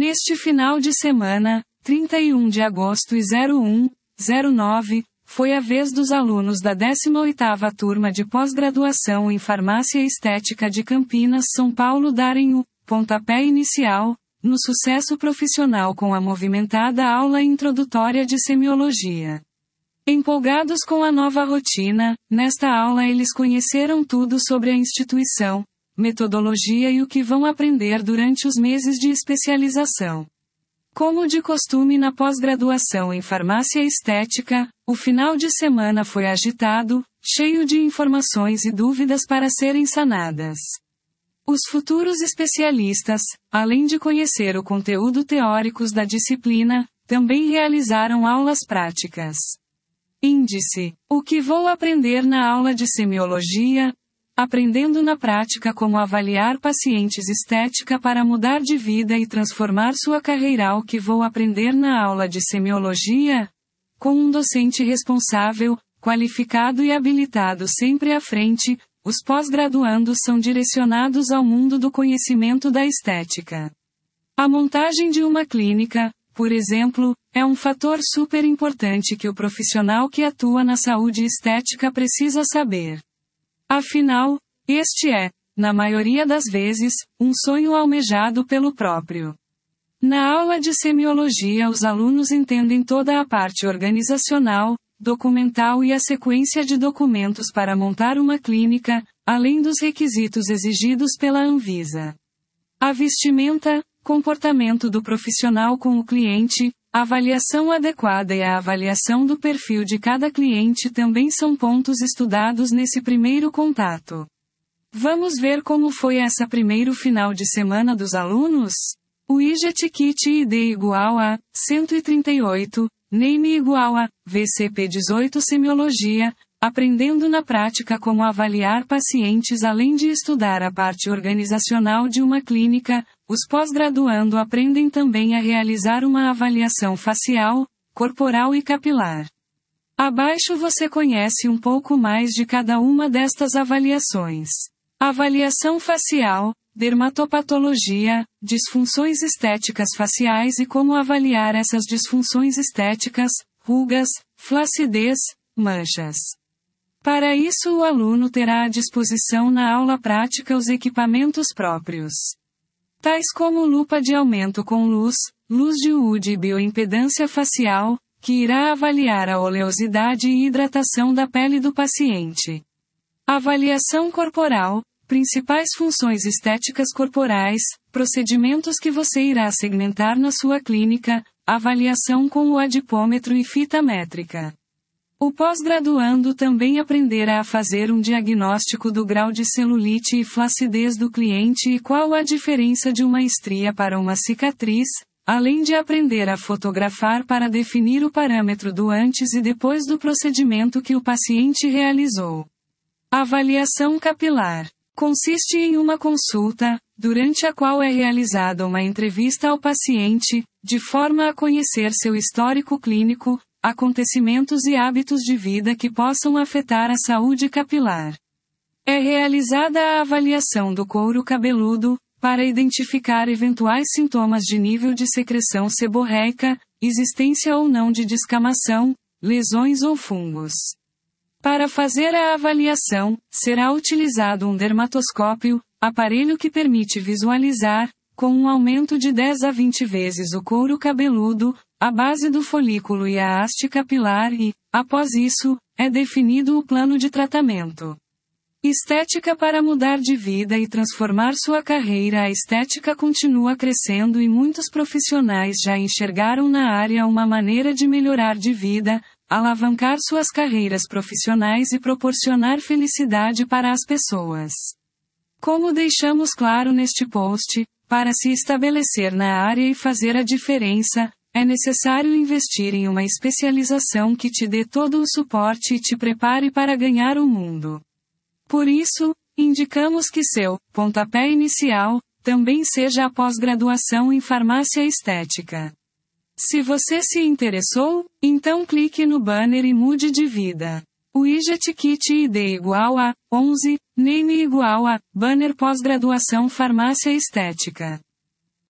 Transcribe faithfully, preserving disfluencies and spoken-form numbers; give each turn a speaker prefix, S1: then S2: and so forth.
S1: Neste final de semana, trinta e um de agosto e zero um, zero nove, foi a vez dos alunos da décima oitava turma de pós-graduação em Farmácia Estética de Campinas, São Paulo darem o pontapé inicial no sucesso profissional com a movimentada aula introdutória de semiologia. Empolgados com a nova rotina, nesta aula eles conheceram tudo sobre a instituição, metodologia e o que vão aprender durante os meses de especialização. Como de costume na pós-graduação em farmácia estética, o final de semana foi agitado, cheio de informações e dúvidas para serem sanadas. Os futuros especialistas, além de conhecer o conteúdo teóricos da disciplina, também realizaram aulas práticas. Índice: o que vou aprender na aula de semiologia? Aprendendo na prática como avaliar pacientes estética para mudar de vida e transformar sua carreira. O que vou aprender na aula de semiologia? Com um docente responsável, qualificado e habilitado sempre à frente, os pós-graduandos são direcionados ao mundo do conhecimento da estética. A montagem de uma clínica, por exemplo, é um fator super importante que o profissional que atua na saúde estética precisa saber. Afinal, este é, na maioria das vezes, um sonho almejado pelo próprio. Na aula de semiologia, os alunos entendem toda a parte organizacional, documental e a sequência de documentos para montar uma clínica, além dos requisitos exigidos pela Anvisa. A vestimenta, comportamento do profissional com o cliente, a avaliação adequada e a avaliação do perfil de cada cliente também são pontos estudados nesse primeiro contato. Vamos ver como foi essa primeiro final de semana dos alunos? O I G E T Kit I D igual a cento e trinta e oito, Name igual a V C P dezoito Semiologia, aprendendo na prática como avaliar pacientes além de estudar a parte organizacional de uma clínica. Os pós-graduando aprendem também a realizar uma avaliação facial, corporal e capilar. Abaixo você conhece um pouco mais de cada uma destas avaliações. Avaliação facial, dermatopatologia, disfunções estéticas faciais e como avaliar essas disfunções estéticas, rugas, flacidez, manchas. Para isso o aluno terá à disposição na aula prática os equipamentos próprios, tais como lupa de aumento com luz, luz de U D e bioimpedância facial, que irá avaliar a oleosidade e hidratação da pele do paciente. Avaliação corporal, principais funções estéticas corporais, procedimentos que você irá segmentar na sua clínica, avaliação com o adipômetro e fita métrica. O pós-graduando também aprenderá a fazer um diagnóstico do grau de celulite e flacidez do cliente e qual a diferença de uma estria para uma cicatriz, além de aprender a fotografar para definir o parâmetro do antes e depois do procedimento que o paciente realizou. Avaliação capilar consiste em uma consulta, durante a qual é realizada uma entrevista ao paciente, de forma a conhecer seu histórico clínico, acontecimentos e hábitos de vida que possam afetar a saúde capilar. É realizada a avaliação do couro cabeludo, para identificar eventuais sintomas de nível de secreção seborreica, existência ou não de descamação, lesões ou fungos. Para fazer a avaliação, será utilizado um dermatoscópio, aparelho que permite visualizar, com um aumento de dez a vinte vezes o couro cabeludo, a base do folículo e a haste capilar e, após isso, é definido o plano de tratamento. Estética para mudar de vida e transformar sua carreira. A estética continua crescendo e muitos profissionais já enxergaram na área uma maneira de melhorar de vida, alavancar suas carreiras profissionais e proporcionar felicidade para as pessoas. Como deixamos claro neste post, para se estabelecer na área e fazer a diferença, é necessário investir em uma especialização que te dê todo o suporte e te prepare para ganhar o mundo. Por isso, indicamos que seu pontapé inicial também seja a pós-graduação em farmácia estética. Se você se interessou, então clique no banner e mude de vida. O I G E T Kit I D igual a onze, Name igual a banner pós-graduação farmácia estética.